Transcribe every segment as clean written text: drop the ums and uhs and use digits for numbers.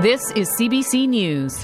This is CBC News.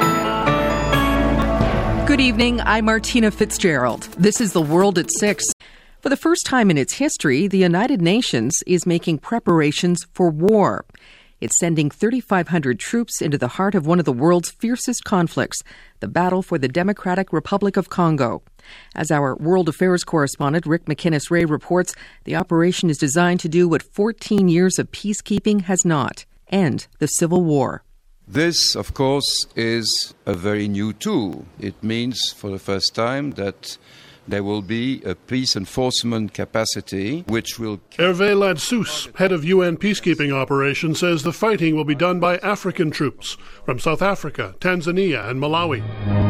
Good evening, I'm Martina Fitzgerald. This is The World at 6. For the first time in its history, the United Nations is making preparations for war. It's sending 3,500 troops into the heart of one of the world's fiercest conflicts, the battle for the Democratic Republic of Congo. As our World Affairs correspondent Rick McInnes-Ray reports, the operation is designed to do what 14 years of peacekeeping has not: end the civil war. This, of course, is a very new tool. It means for the first time that there will be a peace enforcement capacity which will... Hervé Ladsous, head of UN peacekeeping operations, says the fighting will be done by African troops from South Africa, Tanzania and Malawi.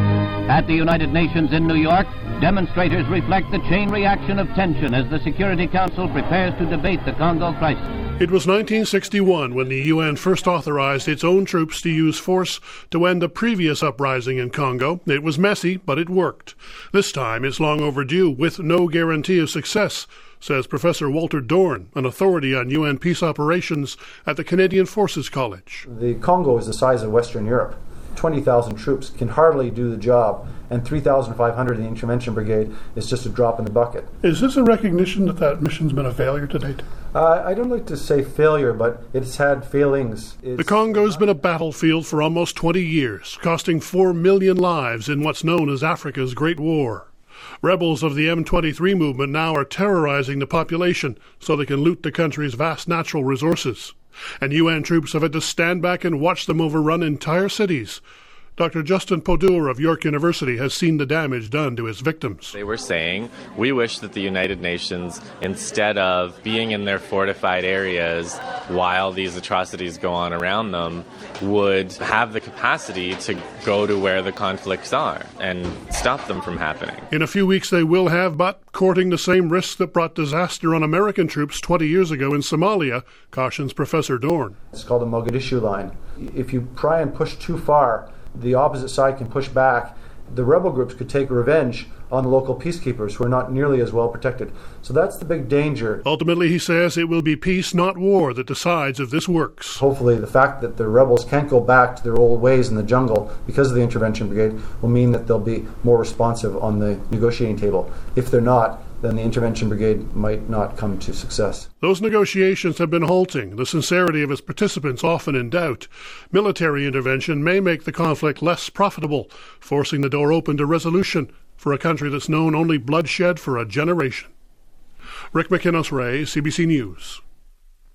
At the United Nations in New York, demonstrators reflect the chain reaction of tension as the Security Council prepares to debate the Congo crisis. It was 1961 when the UN first authorized its own troops to use force to end the previous uprising in Congo. It was messy, but it worked. This time it's long overdue, with no guarantee of success, says Professor Walter Dorn, an authority on UN peace operations at the Canadian Forces College. The Congo is the size of Western Europe. 20,000 troops can hardly do the job, and 3,500 in the intervention brigade is just a drop in the bucket. Is this a recognition that that mission's been a failure to date? I don't like to say failure, but it's had failings. The Congo's been a battlefield for almost 20 years, costing 4 million lives in what's known as Africa's Great War. Rebels of the M23 movement now are terrorizing the population so they can loot the country's vast natural resources. And UN troops have had to stand back and watch them overrun entire cities. Dr. Justin Podour of York University has seen the damage done to its victims. They were saying, we wish that the United Nations, instead of being in their fortified areas while these atrocities go on around them, would have the capacity to go to where the conflicts are and stop them from happening. In a few weeks they will have, but courting the same risks that brought disaster on American troops 20 years ago in Somalia, cautions Professor Dorn. It's called the Mogadishu line. If you try and push too far, the opposite side can push back. The rebel groups could take revenge on the local peacekeepers who are not nearly as well protected. So that's the big danger. Ultimately, he says, it will be peace, not war, that decides if this works. Hopefully, the fact that the rebels can't go back to their old ways in the jungle because of the intervention brigade will mean that they'll be more responsive on the negotiating table. If they're not, then the intervention brigade might not come to success. Those negotiations have been halting, the sincerity of its participants often in doubt. Military intervention may make the conflict less profitable, forcing the door open to resolution for a country that's known only bloodshed for a generation. Rick McInnes-Ray, CBC News.